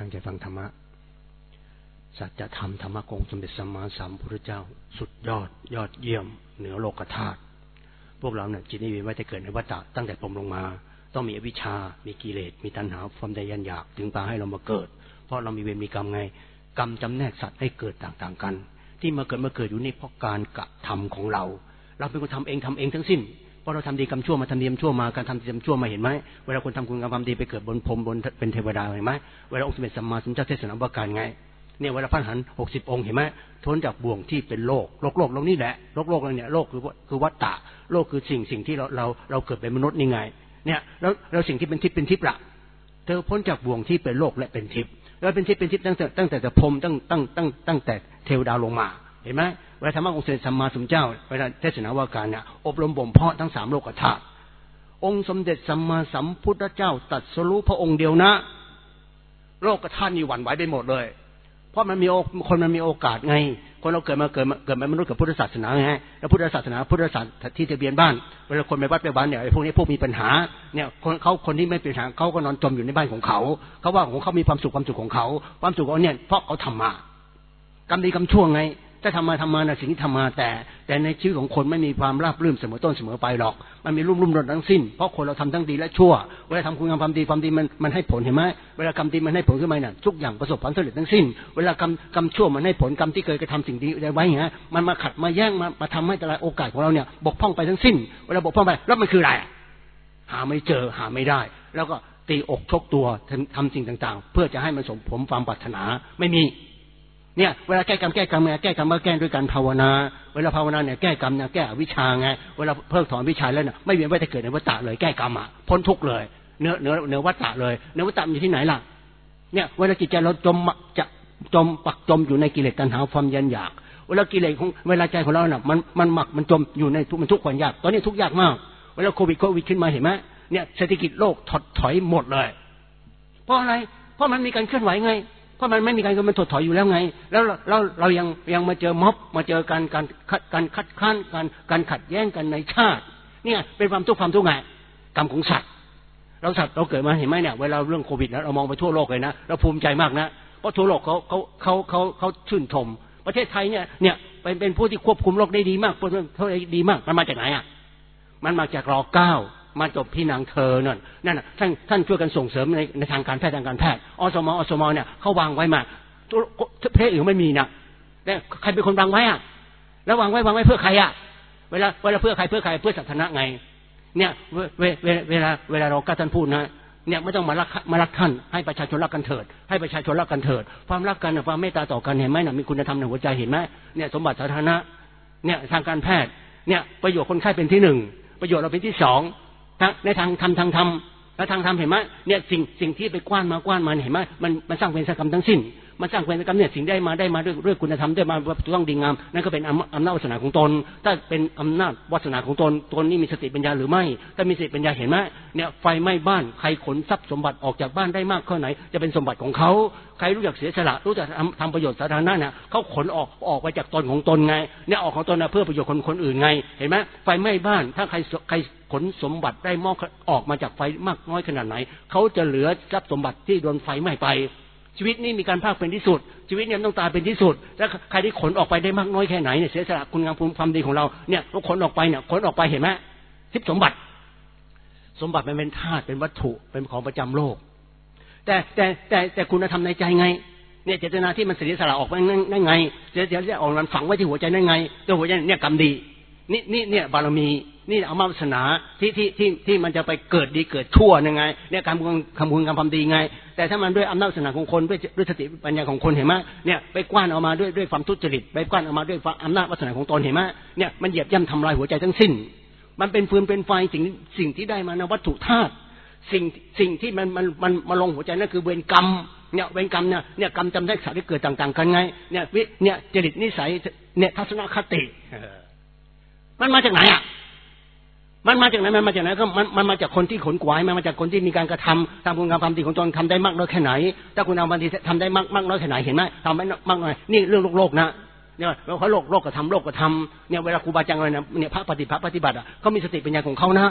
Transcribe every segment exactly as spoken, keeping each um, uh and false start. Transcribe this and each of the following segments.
งใจฟังธรรมะสัจธรรมธรรมะของสมเด็จสัมมาสัมพุทธเจ้าสุดยอดยอดเยี่ยมเหนือโลกธาตุพวกเราเนี่ยจิตนิเวศไว้แต่เกิดในวัฏฏะตั้งแต่พรหมลงมาต้องมีอวิชชามีกิเลสมีตัณหาความใดยันอยากถึงพาให้เรามาเกิดเพราะเรามีเวรมีกรรมไงกรรมจำแนกสัตว์ให้เกิดต่างๆกันที่มาเกิดมาเกิดอยู่นี่เพราะการกระทำของเราเราเป็นคนทำเองทำเองทั้งสิ้นเพราะเราทำดีกรรมชั่วมาทำดีกรรมชั่วมาการทำดีกรรมชั่วมาเห็นไหมเวลาคนทำคุณงามความดีไปเกิดบนพรหมบนเป็นเทวดาเห็นไหมเวลาองค์สมเด็จสัมมาสัมพุทธเจ้าเทศนาว่าการไงเนี่ยเวลาพระอรหันต์หกสิบองค์เห็นไหมพ้นจากบ่วงที่เป็นโลกโลกโลกโลกนี่แหละโลกโลกเนี่ยโลกคือคือวัฏฏะโลกคือสิ่งสิ่งที่เราเราเราเกิดเป็นมนุษย์นี่ไงเนี่ยแล้วแล้วสิ่งที่เป็นทิพย์เป็นทิพย์ละเธอพ้นจากบ่วงที่เป็นโลกและเป็นทิพย์แล้วเป็นทิพย์เป็นทิพย์ตั้งแต่ตั้งแต่แต่พรหมตั้งตั้งตั้งตั้งแต่เทวดาลงมาเห็นไหมเวลาธรรมะองค์สมเด็จสัมมาสัมพุทธเจ้าเวลาเทศนาว่าการเนี่ยอบรมบ่มเพาะทั้งสามโลกธาตุองค์สมเด็จสัมมาสัมพุทธเจ้าตรัสรู้พระองค์เดียวนะโลกธาตุนี่หวั่นไหวไปหมดเลยเพราะมันมีคนมันมีโอกาสไงคนเราเกิดมาเกิดมาเกิดมามนุษย์กับพุทธศาสนาไงแล้วพุทธศาสนาพุทธศาสนาที่ทะเบียนบ้านเวลาคนไปวัดไปบ้านเนี่ยไอ้พวกนี้พวกมีปัญหาเนี่ยคนเขาคนที่ไม่เป็นปัญหาเขาก็นอนจมอยู่ในบ้านของเขาเขาว่าของเขามีความสุขความสุขของเขาความสุขของเนี่ยเพราะเขาทำมากรรมดีกรรมชั่วไงถ้าทำมาทำมาน่ะสิ่งที่ทำมาแต่แต่ในชีวิตของคนไม่มีความราบรื่นเสมอต้นเสมอไปหรอกมันมีรุ่มรุ่มรดทั้งสิ้นเพราะคนเราทำทั้งดีและชั่วเวลาทำคุณงามความดีความดีมันมันให้ผลเห็นไหมเวลากรรมดีมันให้ผลขึ้นมาเนี่ยทุกอย่างประสบความสำเร็จทั้งสิ้นเวลากรรมกรรมชั่วมันให้ผลกรรมที่เคยกระทำสิ่งดีไว้อย่างเงี้ยมันมาขัดมาแย่งมามาทำให้แต่ละโอกาสของเราเนี่ยบกพร่องไปทั้งสิ้นเวลาบกพร่องไปแล้วมันคืออะไรหาไม่เจอหาไม่ได้แล้วก็ตีอกชกตัวทำสิ่งต่างๆเพื่อจะให้มันสมผลความปรารถนาไม่มีเนี่ยเวลาแก้กรรมแก้กรรมไงแก้กรรมมาแก้ด้วยการภาวนาเวลาภาวนาเนี่ยแก้กรรมเนี่ยแก้อวิชชาไงเวลาเพิกถอนวิชาแล้วเนี่ยไม่เวียนว่ายตายเกิดในวัฏฏะเลยแก้กรรมอ่ะพ้นทุกข์เลยเนื้อเนื้อเนื้อวัฏฏะเลยเนื้อวัฏฏะอยู่ที่ไหนล่ะเนี่ยเวลาจิตใจเราจมจะจมปักจมอยู่ในกิเลสตัณหาความยันอยากเวลากิเลสของเวลาใจของเราเนี่ยมันมันหมักมันจมอยู่ในทุกมันทุกข์ความยากตอนนี้ทุกข์ยากมากเวลาโควิดโควิดขึ้นมาเห็นไหมเนี่ยเศรษฐกิจโลกถดถอยหมดเลยเพราะอะไรเพราะมันมีการเคลื่อนไหวไงเพราะมันไม่มีการมันถดถอยอยู่แล้วไงแล้วเราเรายังยังมาเจอม็อบมาเจอการการการคัดค้านการการขัดแย้งกันในชาติเนี่ยเป็นความทุกข์ความทุกข์ไงกรรมของสัตว์เราสัตว์เราเกิดมาเห็นไหมเนี่ยเวลาเรื่องโควิดนะเรามองไปทั่วโลกเลยนะเราภูมิใจมากนะเพราะทั่วโลกเขาเขาเขาเขาเขาชื่นชมประเทศไทยเนี่ยเนี่ยเป็นเป็นผู้ที่ควบคุมโรคได้ดีมากควบคุมโรคได้ดีมากมันมาจากไหนอ่ะมันมาจากรอเก้ามาจบพี่นางเธอนั่นนั่นน่ะท่านท่านช่วยกันส่งเสริมในในทางการแพทย์ทางการแพทย์อสมอสมเนี่ยเขาวางไว้มาประเทศอื่นไม่มีนะแต่ใครเป็นคนวางไว้อ่ะแล้ววางไว้วางไว้เพื่อใครอ่ะเวลาเวลาเพื่อใครเพื่อใครเพื่อสาธารณะไงเนี่ยเวเวเวลาเวลาเราก็ท่านพูดนะเนี่ยไม่ต้องมารักมารักท่านให้ประชาชนรักกันเถิดให้ประชาชนรักกันเถิดความรักกันความเมตตาต่อกันเห็นไหมน่ะมีคุณธรรมในหัวใจเห็นไหมเนี่ยสมบัติสาธารณะเนี่ยทางการแพทย์เนี่ยประโยชน์คนไข้เป็นที่หนึ่งประโยชน์เราเป็นที่สองในทางทำทางทำแล้วทางทำเห็นไหมเนี่ยสิ่งสิ่งที่ไปกว้านมากว้านมาเห็นไหมมันมันสร้างเป็นสังคมทั้งสิ้นมันสร้างเป็นสังคมเนี่ยสิ่งได้มาได้มาด้วยด้วยคุณธรรมได้มาต้องดีงามนั่นก็เป็นอำนาจวาสนาของตนถ้าเป็นอำนาจวาสนาของตนตนนี่มีสติปัญญาหรือไม่ถ้ามีสติปัญญาเห็นไหมเนี่ยไฟไหม้บ้านใครขนทรัพย์สมบัติออกจากบ้านได้มากแค่ไหนจะเป็นสมบัติของเขาใครรู้จักเสียสละรู้จักทำทำประโยชน์สาธารณะเนี่ยเขาขนออกออกไปจากตนของตนไงเนี่ยออกของตนนะเพื่อประโยชน์คนคนอื่นไงเห็นไหมไฟไหม้บ้านถ้าใครใครขนสมบัติได้มากออกมาจากไฟมากน้อยขนาดไหนเขาจะเหลือทรัพย์สมบัติที่โดนไฟไหม้ไปชีวิตนี้มีการภาคเป็นที่สุดชีวิตเนี่ยต้องตายเป็นที่สุดแล้วใครที่ขนออกไปได้มากน้อยแค่ไหนเนี่ยเสียสละคุณงามความดีของเราเนี่ยเราขนออกไปเนี่ยขนออกไปเห็นไหมทิพย์สมบัติสมบัติมันเป็นธาตุเป็นวัตถุเป็นของประจำโลกแต่แต่แต่แต่คุณธรรมในใจไงเนี่ยเจตนาที่มันเสียสละออกไปนั่นไงเสียสละออกมันฝังไว้ที่หัวใจนั่นไงตัวหัวใจเนี่ยกรรมดีนี่นี่เนี่ยบารมีนี่เอามาวาสนาที่ที่ที่ที่มันจะไปเกิดดีเกิดชั่วยังไงเนี่ยการคำคุณคำความดีไงแต่ถ้ามันด้วยอำนาจวาสนาของคนด้วยด้วยสติปัญญาของคนเห็นไหมเนี่ยไปกว้านออกมาด้วยด้วยความทุจริตไปกว้านออกมาด้วยอำนาจวาสนาของตนเห็นไหมเนี่ยมันเหยียบย่ำทำลายหัวใจทั้งสิ้นมันเป็นฟืนเป็นไฟสิ่งสิ่งที่ได้มาในวัตถุธาตุสิ่งสิ่งที่มันมันมันมาลงหัวใจนั่นคือเวรกรรมเนี่ยเวรกรรมเนี่ยเนี่ยกรรมจำได้สัตว์ที่เกิดต่างๆกันไงเนี่ยวิเนี่ยจริตนิสัยเนี่ยทัศนคติมันมาจากไหนอ่ะมันมาจากไหนมันมาจากไหนก็มันมันมาจากคนที่ขนขวายมันมาจากคนที่มีการกระทำทำคุณงามความดีของตนทำได้มากน้อยแค่ไหนถ้าคุณงามความดีทำได้มากมากน้อยแค่ไหนเห็นไหมทำไม่มากน้อยนี่เรื่องโลกโลกนะเนี่ยเขาโลกโลกกระทำโลกกระทำเนี่ยเวลาครูบาอาจารย์อะไรนะเนี่ยพระปฏิบัติพระปฏิบัติอ่ะเขามีสติปัญญาของเขานะ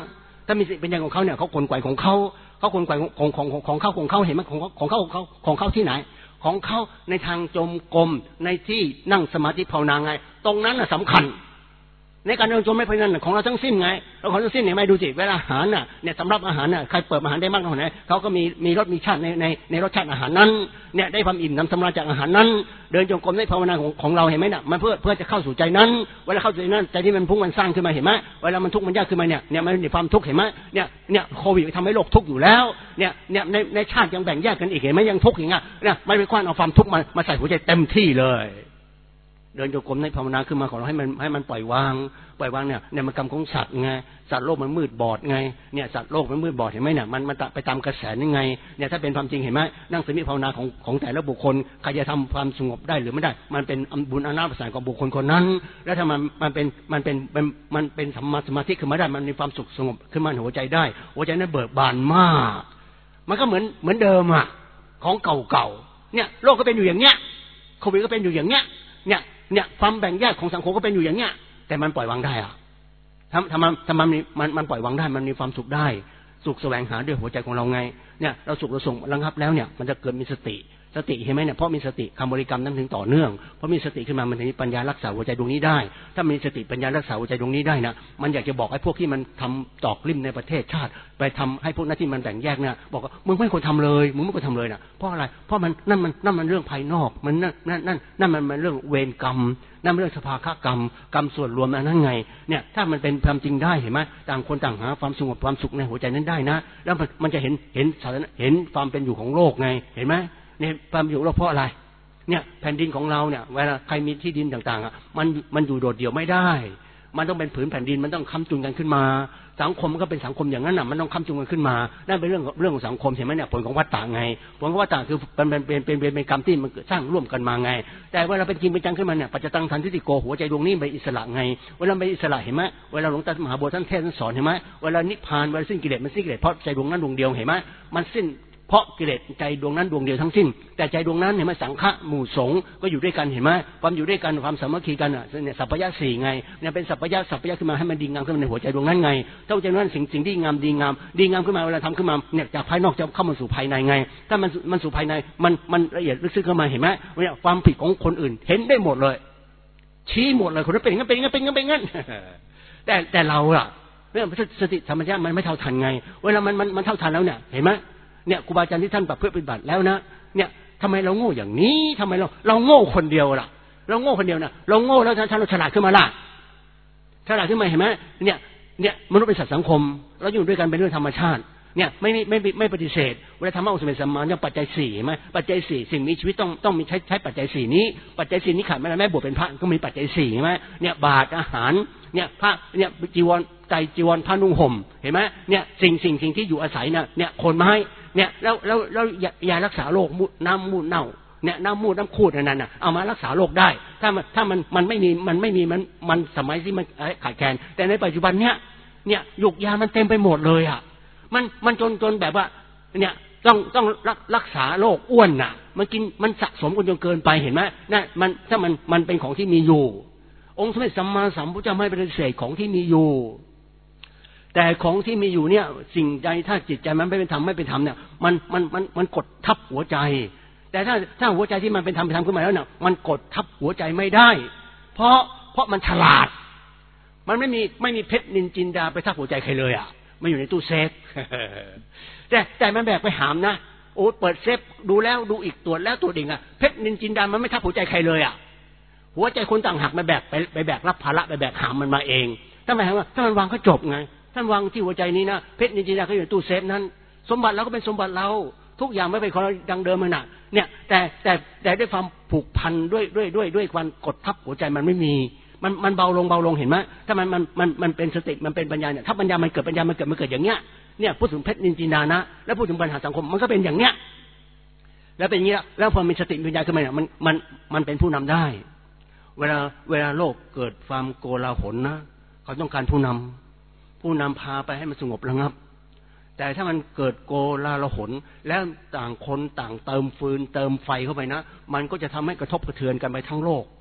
ถ้ามีสติปัญญาของเขาเนี่ยเขาขนไกวของเขาเขาขนไกวของของของของเขาของเขาเห็นไหมของของเขาของเขาของเขาที่ไหนของเขาในทางจมกรมในที่นั่งสมาธิภาวนาไงตรงนั้นน่ะสำคัญในการเดินจมไม่พนันของเราทั้งสิ้นไงเราของทั้งสิ้นเนี่ยไม่ดูสิเวลาอาหารน่ะเนี่ยสำรับอาหารน่ะใครเปิดอาหารได้มากเท่าไหร่เขาก็มีมีรสมีชาติในในในรสชาติอาหารนั้นเนี่ยได้ความอิ่มน้ำสำราญจากอาหารนั้นเดินจงกรมได้ภาวนาของของเราเห็นไหมน่ะมันเพื่อเพื่อจะเข้าสู่ใจนั้นเวลาเข้าสู่ใจนั้นใจที่มันพุ่งมันสร้างขึ้นมาเห็นไหมเวลามันทุกข์มันยากขึ้นมาเนี่ยเนี่ยมันมีความทุกข์เห็นไหมเนี่ยเนี่ยโควิดทำให้โลกทุกข์อยู่แล้วเนี่ยเนี่ยในในชาติยังแบ่งแยกกันอีกเห็นไหมยังทุกข์อย่างเงี้ยเนี่ยไม่ไปคว้านเอาความทุกข์มามาใส่หัวใจเต็มที่เลยเดินจงกรมในภาวนาขึ้นมาของเราให้มันให้มันปล่อยวางปล่อยวางเนี่ยเนี่ยมันกรรมของสัตว์ไงสัตว์โลกมันมืดบอดไงเนี่ยสัตว์โลกมันมืดบอดเห็นไหมเนี่ยมันมันไปตามกระแสนี่ไงเนี่ยถ้าเป็นความจริงเห็นไหมนั่งสมาธิภาวนาของของแต่ละบุคคลใครจะทำความสงบได้หรือไม่ได้มันเป็นบุญอำนาจประสานของบุคคลคนนั้นแล้วถ้ามันมันเป็นมันเป็นมันเป็นสัมมาสมาธิขึ้นมาได้มันมีความสุขสงบขึ้นมาในหัวใจได้หัวใจนั้นเบิกบานมากมันก็เหมือนเหมือนเดิมอ่ะของเก่าๆเนี่ยโลกก็เป็นอยู่อย่างเนี้ยโควิดก็เป็นอยู่อย่างเนี้ยเนี่ยเนี่ยความแบ่งแยกของสังคมก็เป็นอยู่อย่างเนี้ยแต่มันปล่อยวางได้อะทำทำมันทำมันมันมันปล่อยวางได้มันมีความสุขได้สุขแสวงหาด้วยหัวใจของเราไงเนี่ยเราสุขเราส่งระงับแล้วเนี่ยมันจะเกิดมีสติสติเห็นไหมเนี่ยเพราะมีสติคำบริกรรมนั้นถึงต่อเนื่องเพราะมีสติขึ้นมามันถึงมีปัญญารักษาหัวใจดวงนี้ได้ถ้ามีสติปัญญารักษาหัวใจดวงนี้ได้นะมันอยากจะบอกให้พวกที่มันทำตอกลิ่มในประเทศชาติไปทำให้พวกนั้นที่มันแบ่งแยกเนี่ยบอกว่ามึงไม่ควรทำเลยมึงไม่ควรทำเลยนะเพราะอะไรเพราะมันนั่นมันนั่นมันเรื่องภายนอกมันนั่นนั่นนั่นนั่นมันมันเรื่องเวรกรรมนั่นเรื่องสภากรรมกรรมส่วนรวมนั่นไงเนี่ยถ้ามันเป็นความจริงได้เห็นไหมต่างคนต่างหาความสงบความสุขในหัวใจนั้นได้นะแล้วมันมันจะเห็นเห็นเห็นความเป็นอยู่ของโลกไงเห็นไหมเนี่ยความอยู่โลกเพราะอะไรเนี่ยแผ่นดินของเราเนี่ยเวลาใครมีที่ดินต่างๆอ่ะมันมันอยู่โดดเดี่ยวไม่ได้มันต้องเป็นผืนแผ่นดินมันต้องค้ำจุนกันขึ้นมาสังคมมันก็เป็นสังคมอย่างนั้นน่ะมันต้องค้ำจุนกันขึ้นมานั่นเป็นเรื่องเรื่องของสังคมเห็นไหมเนี่ยผลของวัฏฏะไงผลของวัฏฏะคือเป็นเป็นเป็นเป็นเป็นกรรมที่มันสร้างร่วมกันมาไงแต่เวลาเป็นจริงเป็นจังขึ้นมาเนี่ยปัจจตังทันทิฏฐิโกหัวใจดวงนี้เป็นอิสระไงเวลาเป็นอิสระเห็นไหมเวลาหลวงตามหาบัวท่านเทศน์ท่านสอนเห็นไหมเวลานิพพานเวลาสิ้นกิเลสมันสิ้นกิเลสเพราะใจดวงนั้นดวงเดียวเห็นไหมมันสิ้นเพราะกิเลสใจดวงนั้นดวงเดียวทั้งสิ้นแต่ใจดวงนั้นเห็นไหมสังฆะหมู่สงฆ์ก็อยู่ด้วยกันเห็นไหมความอยู่ด้วยกันความสามัคคีกันอ่ะเนี่ยสัพพยะสี่ไงเนี่ยเป็นสัพพยะสัพพยะขึ้นมาให้มันดีงามขึ้นมาในหัวใจดวงนั้นไงถ้าใจดวงนั้นสิ่งสิ่งที่งามดีงามดีงามขึ้นมาเวลาทำขึ้นมาเนี่ยจากภายนอกจะเข้ามาสู่ภายในไงถ้ามันมันสู่ภายในมันมันละเอียดลึกซึ้งเข้ามาเห็นไหมเนี่ยความผิดของคนอื่นเห็นได้หมดเลยชี้หมดเลยคนนั้นเป็นงั้นเป็นงั้นเป็นงั้นเป็นงั้นแต่แต่เราล่ะเนี่ยสติธรรมชาติมันไม่เท่าทันไงเวลามันมันมันเท่าทันแล้วเนี่ยเห็นไหมเนี่ยครูบาอาจารย์ที่ท่านแบบเพื่อปฏิบัติแล้วนะเนี่ยทำไมเราโง่อย่างนี้ทำไมเราเราโง่คนเดียวล่ะเราโง่คนเดียวนะเราโง่แล้วท่านเราฉลาดขึ้นมาล่ะฉลาดขึ้นมาเห็นไหมเนี่ยเนี่ยมนุษย์เป็นสัตว์สังคมเราอยู่ด้วยกันเป็นเรื่องธรรมชาติเนี่ยไม่ไม่ไม่ไม่ปฏิเสธเวลาธรรมะอุสเมสสัมมาเนี่ยปัจจัยสี่ไหมปัจจัยสี่สิ่งมีชีวิตต้องต้องมีใช้ใช้ปัจจัยสี่นี้ปัจจัยสี่นี้ขาดไม่ได้แม่บวชเป็นพระก็มีปัจจัยสี่ใช่ไหมเนี่ยบาตรอาหารเนี่ยพระเนี่ยจีวรใจจีวรผ้านุ่งห่มเห็นไหมเนี่ยสิ่งสิ่งสิ่งที่อยู่อาศัยเนี่ยเนี่ยคนไม้เนี่ยแล้วแล้วแล้วยารักษาโรคน้ำมูดเน่าเนี่ยน้ำมูดน้ำคูดนั่นน่ะเอามารักษาโรคได้ถ้ามันถ้ามันมันไม่มีมันไม่มีมันมันสมัยที่มันขาดแคลนแต่ในปัจจุบันเนี่ยเนี่ยยุกยามันเต็มไปหมดเลยอ่ะมันมันจนจนแบบว่าเนี่ยต้องต้องรักรักษาโรคอ้วนน่ะมันกินมันสะสมกันจนเกินไปเห็นไหมนั่นมันถ้ามันมันเป็นของที่มีอยู่องค์สมเด็จสัมมาสัมพุทธเจ้าไม่ปฏิเสธของที่มีอยู่แต่ของที่มีอยู่เนี่ยสิ่งใดถ้าจิตใจมันไม่เป็นธรรมไม่เป็นธรรมเนี่ยมันมันมันมันกดทับหัวใจแต่ถ้าถ้าหัวใจที่มันเป็นธรรมเป็นธรรมขึ้นมาแล้วเนี่ยมันกดทับหัวใจไม่ได้เพราะเพราะมันฉลาดมันไม่มีไม่มีเพชรนินจินดาไปทับหัวใจใครเลยอ่ะมันอยู่ในตู้เซฟ แต่แต่มันแบกไปหามนะโอ้เปิดเซฟดูแล้วดูอีกตรวจแล้วตรวจอีกอ่ะเพชรนินจินดามันไม่ทับหัวใจใครเลยอ่ะหัวใจคนต่างหักมาแบกไปไปแบกรับภาระไปแบกหามมันมาเองถ้าหมายว่าถ้ามันวางก็จบไงท่านวางที่หัวใจนี้นะเพชรนินจินดาเขาอยู่ในตู้เซฟนั้นสมบัติเราก็เป็นสมบัติเราทุกอย่างไม่เป็นของเราดังเดิมมันน่ะเนี่ยแต่แต่แต่ด้วยความผูกพันด้วยด้วยด้วยด้วยความกดทับหัวใจมันไม่มีมันมันเบาลงเบาลงเห็นไหมถ้ามันมันมันมันเป็นสติมันเป็นปัญญาเนี่ยถ้าปัญญามันเกิดปัญญามันเกิดมันเกิดอย่างเงี้ยเนี่ยพูดถึงเพชรนินจินดานะแล้วพูดถึงปัญหาสังคมมันก็เป็นอย่างเนี้ยแล้วเป็นอย่างนี้แล้วแล้วพอมีสติปัญญาขึ้นมาเนี่ยมันมันมันเป็นผู้นำได้เวลาเวลาโลกเกิดความโกลาหลนะเขาต้องการผู้นำผู้นำพาไปให้มันสงบระงับแต่ถ้ามันเกิดโกลาหลแล้วต่างคนต่างเติมฟืนเติมไฟเข้าไปนะมันก็จะทำให้กระทบกระเทือนกันไปทั้งโลก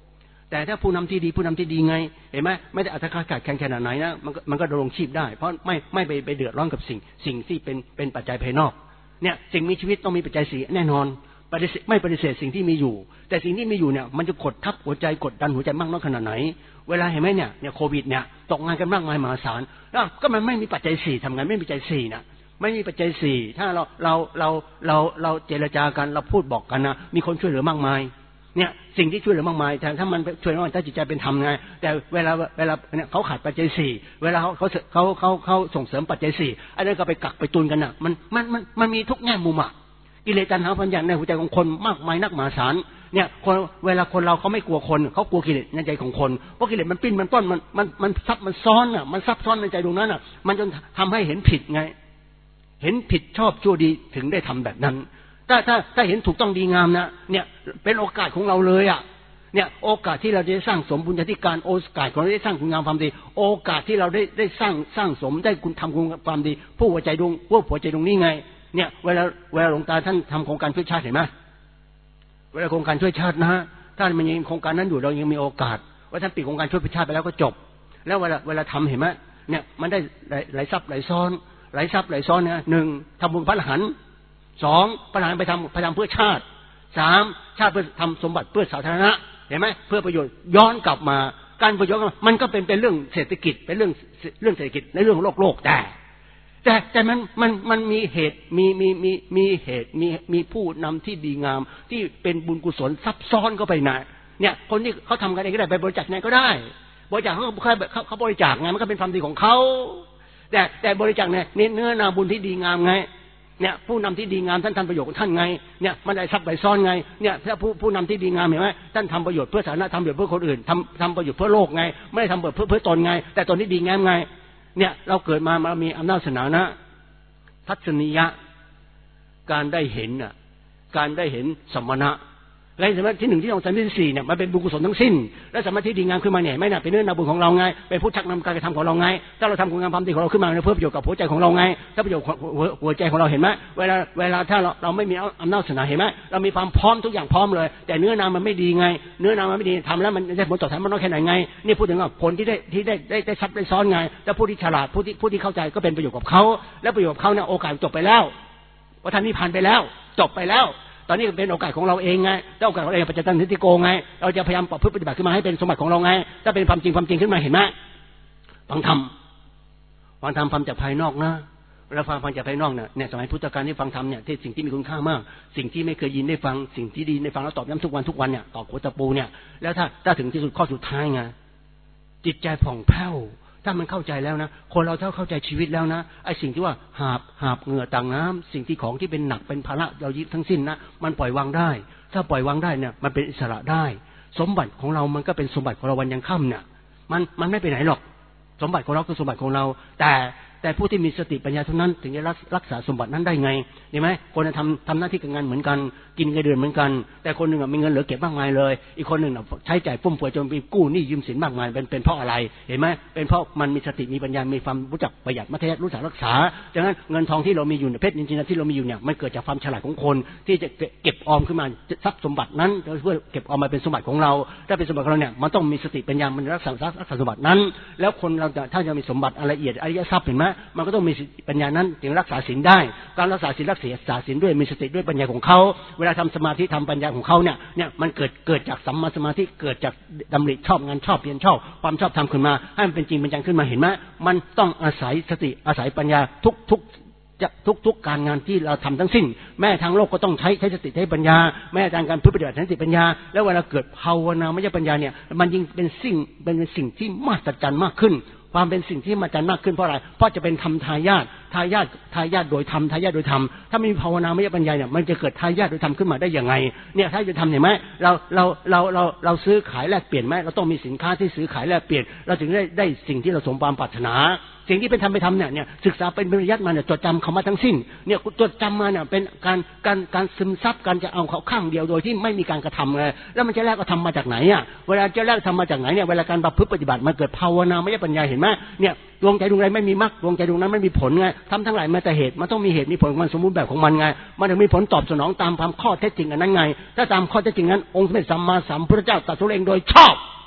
แต่ถ้าผู้นำที่ดีผู้นำที่ดีไงเห็นไหมไม่ได้อัตคัดขาดแคลนขนาดไหนนะมันมันก็ดำรงชีพได้เพราะไม่ไม่ไปไปเดือดร้อนกับสิ่งสิ่งที่เป็นเป็นปัจจัยภายนอกเนี่ยสิ่งมีชีวิตต้องมีปัจจัยสี่แน่นอนปฏิเสธไม่ปฏิเสธสิ่งที่มีอยู่แต่สิ่งที่มีอยู่เนี่ยมันจะกดทับหัวใจกดดันหัวใจมากน้อยขนาดไหนเวลาเห็นไหมเนี่ยเนี่ยโควิดเนี่ยตกงานกันมากมายมหาศาลแล้วก็มันไม่มีปัจจัยสี่ทำไงไม่มีปัจจัยสี่นะไม่มีปัจจัยสี่ถ้าเราเราเราเราเราเจรจากันเราพูดบอกกันนะมีคนช่วยเหลือมากมายเนี่ยสิ่งที่ช่วยเหลือมากมายแต่ถ้ามันช่วยมากถ้าจิตใจเป็นธรรมไงแต่เวลาเวลาเนี่ยเขาขาดปัจจัยสี่เวลาเขาเขาเขาเขาเขาส่งเสริมปัจจัยสี่อันนั้นก็ไปกักไปตุนกันนะมันมันมันมันมีทุกแง่มุมอ่ะกิเลสตัณหาพันยันในหัวใจของคนมากมายนักมหาศาลเนี่ยคนเวลาคนเราเขาไม่กลัวคนเขากลัวกิเลสในใจของคนเพราะกิเลสมันปิ้นมันต้นมันมันมันซับมันซ้อนอ่ะมันซับซ้อนในใจตรงนั้นอ่ะมันจนทำให้เห็นผิดไงเห็นผิดชอบชั่วดีถึงได้ทำแบบนั้นถ้าถ้าถ้าเห็นถูกต้องดีงามนะเนี่ยเป็นโอกาสของเราเลยอ่ะเนี่ยโอกาสที่เราจะสร้างสมบุญญาธิการโอกาสของเราได้สร้างคุณงามความดีโอกาสที่เราได้ได้สร้างสร้างสมได้คุณทำคุณความดีผู้หัวใจดวงผู้หัวใจดวงนี้ไงเนี่ยเวลาเวลาหลวงตาท่านทำโครงการช่วยชาติเห็นไหมเวลาโครงการช่วยชาตินะถ้ามันยังโครงการนั้นอยู่เรายังมีโอกาสว่าท่านปิดโครงการช่วยชาติไปแล้วก็จบแล้วเวลาเวลาทำเห็นไหมเนี่ยมันได้หลายซับหลายซ้อนหลายซับหลายซ้อนเนี่ยหนึ่งทำบุญพระอรหันต์สองพระอรหันต์ไปทำไปทำเพื่อชาติสามชาติเพื่อทำสมบัติเพื่อสาธารณะเห็นไหมเพื่อประโยชน์ย้อนกลับมาการประโยชน์มันก็เป็นเป็นเรื่องเศรษฐกิจเป็นเรื่องเรื่องเศรษฐกิจในเรื่องโลกโลกแต่แต่แต่มันมันมันมีเหตุมีมีมีมีเหตุมีมีผู้นำที่ดีงามที่เป็นบุญกุศลซับซ้อนเข้าไปนะเนี่ยคนที่เขาทำกันเองก็ได้ไปบริจาคไหนก็ได้บริจาคเขาเขาเขาบริจาคไงมันก็เป็นความดีของเขาแต่แต่บริจาคเนี่ยเนื้อนาบุญที่ดีงามไงเนี่ยผู้นำที่ดีงามท่านทำประโยชน์ของท่านไงเนี่ยมันได้ซับได้ซ้อนไงเนี่ยถ้าผู้ผู้นำที่ดีงามเห็นไหมท่านทำประโยชน์เพื่อสาธารณะทำประโยชน์เพื่อคนอื่นทำทำประโยชน์เพื่อโลกไงไม่ได้ทำประโยชน์เพื่อเพื่อตนไงแต่ตนที่ดีงามไงเนี่ยเราเกิดมามามีอำนาจศาสนานะทัศนียะการได้เห็นน่ะการได้เห็นสมณะและสมาธิที่หนึ่งที่สองสามที่สี่เนี่ยมันเป็นบุญกุศลทั้งสิ้นและสมาธิดีงามขึ้นมาเนี่ยไม่น่ะเป็นเนื้อนาบุญของเราไงเป็นผู้ชักนำการกระทำของเราไงถ้าเราทำคุณงามความดีของเราขึ้นมาเพื่อประโยชน์กับหัวใจของเราไงถ้าประโยชน์หัวใจของเราเห็นไหมเวลาเวลาถ้าเราเราไม่มีอำนาจศาสนาเห็นไหมเรามีความพร้อมทุกอย่างพร้อมเลยแต่เนื้อนามันไม่ดีไงเนื้อนามันไม่ดีทำแล้วมันได้ผลตอบแทนมันน้อยแค่ไหนไงนี่พูดถึงว่าผลที่ได้ที่ได้ได้ได้ซับได้ซ้อนไงแล้วผู้ที่ฉลาดผู้ที่ผู้ที่เข้าใจก็เป็นประโยชน์กับเขาและประโยชน์กับเขาเนี่ยโอกาสจบไปแล้วว่าท่านนิพพานไปแล้วจบไปแล้วตอนนี้เป็นโอกาสของเราเองไงถ้าโอกาสของเราเองปัจจัยตันทิฏฐิโกไงเราจะพยายามประพฤติปฏิบัติขึ้นมาให้เป็นสมบัติของเราไงถ้าเป็นความจริงความจริงขึ้นมาเห็นไหมฟังธรรมฟังธรรมฟังจากภายนอกนะเราฟังฟังจากภายนอกเนี่ยเนี่ยสมัยพุทธกาลที่ฟังธรรมเนี่ยที่สิ่งที่มีคุณค่ามากสิ่งที่ไม่เคยยินได้ฟังสิ่งที่ดีได้ฟังแล้วตอบย้ำทุกวันทุกวันเนี่ยตอบโคตรปูเนี่ยแล้วถ้าถ้าถึงที่สุดข้อสุดท้ายไงจิตใจผ่องแผ้วถ้ามันเข้าใจแล้วนะคนเราถ้าเข้าใจชีวิตแล้วนะไอ้สิ่งที่ว่าหาบหาบเหงื่อต่างน้ำสิ่งที่ของที่เป็นหนักเป็นภาระเรายึดทั้งสิ้นนะมันปล่อยวางได้ถ้าปล่อยวางได้เนี่ยมันเป็นอิสระได้สมบัติของเรามันก็เป็นสมบัติของเราวันยังค่ำเนี่ยมันมันไม่ไปไหนหรอกสมบัติของเราคือสมบัติของเราแต่แต่ผู้ที่มีสติปัญญาเท่านั้นถึงจะรักษาสมบัตินั้นได้ไงเห็นไหมคนทำทำหน้าที่การงานเหมือนกันกินเงินเดือนเหมือนกันแต่คนหนึ่งมีเงินเหลือเก็บมากมายเลยอีกคนหนึ่งใช้จ่ายฟุ่มเฟือยจนมีกู้หนี้ยืมสินมากมายเป็นเป็นเพราะอะไรเห็นไหมเป็นเพราะมันมีสติมีปัญญามีความรู้จักประหยัดมัธยัสถ์รู้จักรักษาดังนั้นเงินทองที่เรามีอยู่เนี่ยเพชรนินจินที่เรามีอยู่เนี่ยมันเกิดจากความฉลาดของคนที่จะเก็บออมขึ้นมาทรัพย์สมบัตินั้นเพื่อเก็บออมมาเป็นสมบัติของเราถ้าเป็นสมบัติของเราเนี่ยมันต้องมีสติปัญญามันรักษารักษาสมบัตินั้นแล้วคนเราถ้าจะมีสมบัติละเอียดอริยทรัพย์เห็นไหมมันก็ต้องมีปัญญานั้นถึงรักษาศีลได้การรักษาศีลรักษาศีลด้วยมีสติด้วยปัญญาของเขาเวลาทำสมาธิทำปัญญาของเขาเนี่ยเนี่ยมันเกิดเกิดจากสัมมาสมาธิเกิดจากดำริชอบงานชอบเพียรชอบความชอบทำขึ้นมาให้มันเป็นจริงเป็นจังขึ้นมาเห็นไหมมันต้องอาศัยสติอาศัยปัญญาทุกทุกจะทุกทุกการงานที่เราทำทั้งสิ้นแม้ทางโลกก็ต้องใช้ใช้สติใช้ปัญญาแม้ทางการปฏิบัติใช้สติปัญญาแล้วเวลาเกิดภาวนาไม่ใช่ปัญญาเนี่ยมันยิ่งเป็นสิ่งเป็นสิ่งที่มหัศจรรย์มากขึ้นความเป็นสิ่งที่มหัศจรรย์มากขึ้นเพราะอะไรเพราะจะเป็นธรรมทายาททายาททายาทโดยธรรมทายาทโดยธรรมถ้าไม่มีภาวนาไม่ใช่ปัญญาเนี่ยมันจะเกิดทายาทโดยธรรมขึ้นมาได้ยังไงเนี่ยถ้าจะทำเห็นไหมเราเราเราเราเราซื้อขายแลกเปลี่ยนไหมเราต้องมีสินค้าที่ซื้อขายแลกเปลี่ยนเราถึงได้ได้สิ่งที่เราสมความปรารถนาสิ่งที่เป็นธรรมไปทำเนี่ยเนี่ยศึกษาเป็นปริยัติมาเนี่ยจดจำคำว่าทั้งสิ้นเนี่ยจดจำมาเนี่ยเป็นการการการซึมซับการจะเอาเขาข้างเดียวโดยที่ไม่มีการกระทำเลยแล้วมันจะแลกก็ทำมาจากไหนอ่ะเวลาจะแลกทำมาจากไหนเนี่ยเวลาการประพฤติปฏิบัติมันเกิดภาวนาไม่ใช่ปัญญาเห็นไหมเนี่ยดวงใจดวงใดไม่มีมรรคดวงใจดวงนั้นไม่มีผลไงทำทั้งหลายมาแต่เหตุมันต้องมีเหตุมีผลมันสมบูรณ์แบบของมันไงมันถึงมีผลตอบสนองตามความข้อเท็จจริงอันนั้นไงถ้าตามข้อเท็จจริงนั้นองค์สมเด็จสัมมาสัมพุทธเจ้าตรัสรู้เองโดยชอบ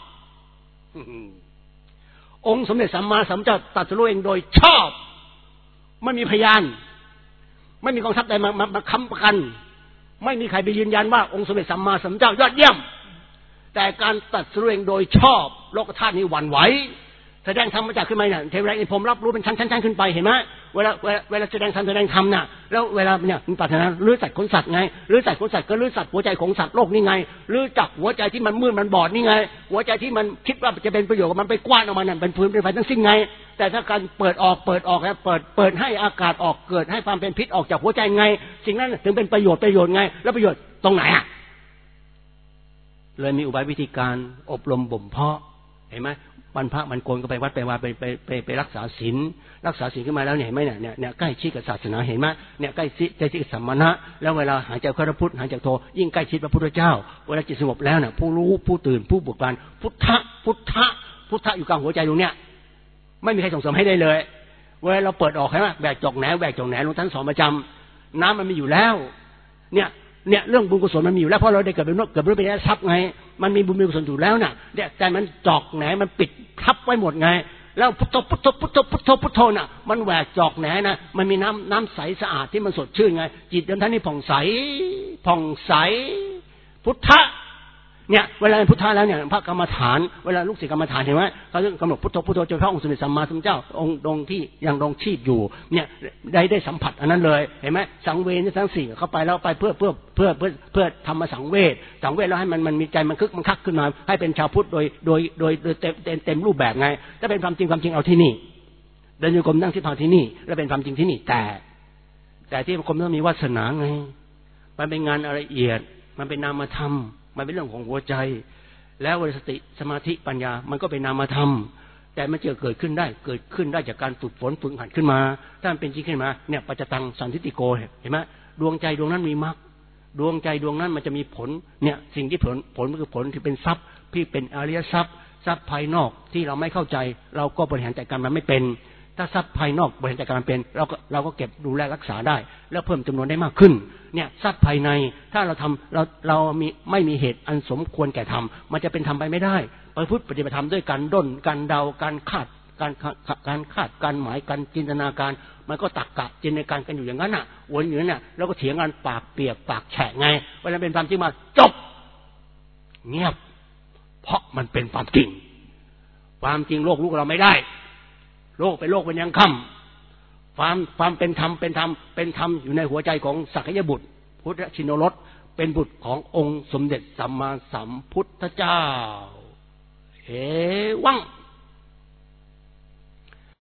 องค์สมเด็จสัมมาสัมพุทธเจ้าตรัสรู้เองโดยชอบไม่มีพยานไม่มีกองทัพใดมามามาค้ำประกันไม่มีใครไปยืนยันว่าองค์สมเด็จสัมมาสัมพุทธเจ้ายอดเยี่ยมแต่การตรัสรู้เองโดยชอบโลกธาตุนี้หวั่นไหวแสดงธรรมมาจากขึ้นมาเนี่ยเทวดาในผมรับรู้เป็นชั้นๆๆขึ้นไปเห็นไหมเวลาเวลาเวลาแสดงธรรมแสดงธรรมน่ะแล้วเวลาเนี่ยมันปรารถนาลื้อสัตว์ขนสัตว์ไงลื้อสัตว์ขนสัตว์ก็ลื้อสัตว์หัวใจของสัตว์โลกนี่ไงลื้อจับหัวใจที่มันมืดมันบอดนี่ไงหัวใจที่มันคิดว่าจะเป็นประโยชน์มันไปกว้านออกมานั่นเป็นพื้นเป็นไฟทั้งสิ้นไงแต่ถ้าการเปิดออกเปิดออกแล้วเปิดเปิดให้อากาศออกเกิดให้ความเป็นพิษออกจากหัวใจไงสิ่งนั้นถึงเป็นประโยชน์ประโยชน์ไงแล้วประโยชน์ตรงไหนอ่ะเลยมีอุบายวิธีการอบรมบ่มเพาะเห็นไหมวันพระมันโกนก็ไปวัดไปวาไปไปไปไปรักษาศีลรักษาศีลขึ้นมาแล้วเนี่ยเห็นไหมเนี่ยเนี่ยเนี่ยใกล้ชิดกับศาสนาเห็นไหมเนี่ยใกล้ชิดใกล้ชิดกับสัมมาณะแล้วเวลาหายใจเข้าพุทธหายใจโทยิ่งใกล้ชิดพระพุทธเจ้าเวลาจิตสงบแล้วเนี่ยผู้รู้ผู้ตื่นผู้บุกบานพุทธะพุทธะพุทธะอยู่กลางหัวใจตรงเนี้ยไม่มีใครส่งเสริมให้ได้เลยเวลาเราเปิดออกใช่ไหมแบกจอกแหนแบกจอกแหนลงทั้งสองประจำน้ำมันมีอยู่แล้วเนี่ยเนี่ยเรื่องบุญกุศลมันมีอยู่แล้วเพราะเราได้เกิดเป็นเกิดเป็นได้ทรัพย์ไงมันมีบุญมีกุศลอยู่แล้วน่ะเนี่ยแต่มันจอกแหนมันปิดทับไว้หมดไงแล้วพุทโธพุทโธพุทโธพุทโธพุทโธน่ะมันแหวกจอกแหนนะมันมีน้ำน้ำใสสะอาดที่มันสดชื่นไงจิตเดิมท่านนี่ผ่องใสผ่องใสพุทธะเนี่ยเวลาพุทธะแล้วเนี่ยพระกรรมฐานเวลาลูกศิษย์กรรมฐานเห็นไหมเขาจะกำหนดพุทโธพุทโธจนพระองค์สมเด็จสัมมาสัมพุทธเจ้าองค์ดงที่ยังดงชีพอยู่เนี่ยได้ได้สัมผัสอันนั้นเลยเห็นไหมสังเวชทั้งสี่เข้าไปแล้วไปเพื่อเพื่อเพื่อเพื่อเพื่อทำมาสังเวชสังเวชแล้วให้มันมันมีใจมันคึกมันคักขึ้นมาให้เป็นชาวพุทธโดยโดยโดยโดยเต็มเต็มเต็มรูปแบบไงถ้าเป็นความจริงความจริงเอาที่นี่เดินโยกมนั่งที่พาที่นี่แล้วเป็นความจริงที่นี่แต่แต่ที่กรมต้องมีวาสนาไงมันเป็นงานละเอียดมันเป็นนามธรรมมันเป็นเรื่องของหัวใจแล้ววิสติสมาธิปัญญามันก็เป็นนามธรรมแต่มันจะเกิดขึ้นได้เกิดขึ้นได้จากการฝึกฝนฝึกหัดขึ้นมาถ้ามันเป็นจริงขึ้นมาเนี่ยปัจจตังสันทิติโกเห็นไหมดวงใจดวงนั้นมีมรรคดวงใจดวงนั้นมันจะมีผลเนี่ยสิ่งที่ผลผลก็คือผลที่เป็นทรัพย์ที่เป็นอริยทรัพย์ทรัพย์ภายนอกที่เราไม่เข้าใจเราก็บริหารจัดการมันไม่เป็นถ้าทรัพย์ภายนอกบริหารจัดการเป็นเราก็เราก็เก็บดูแลรักษาได้แล้วเพิ่มจำนวนได้มากขึ้นเนี่ยทรัพย์ภายในถ้าเราทำเราเรามีไม่มีเหตุอันสมควรแก่ทำมันจะเป็นทำไปไม่ได้ประพฤติปฏิบัติธรรมด้วยการด้นการเดาการคาดการการคาดการหมายการจินตนาการมันก็ตักกะจินตนาการกันอยู่อย่างนั้นน่ะวนอยู่นั่นน่ะแล้วก็เถียงกันปากเปียกปากแฉะไงเวลาเป็นความจริงมาจบเงียบเพราะมันเป็นความจริงความจริงโลกรู้เราไม่ได้โลกเป็นโลกเป็นยังค่ำความความเป็นธรรมเป็นธรรมเป็นธรรมอยู่ในหัวใจของสักยบุตรพุทธชินรสเป็นบุตรขององค์สมเด็จสัมมาสัมพุทธเจ้าเอวัง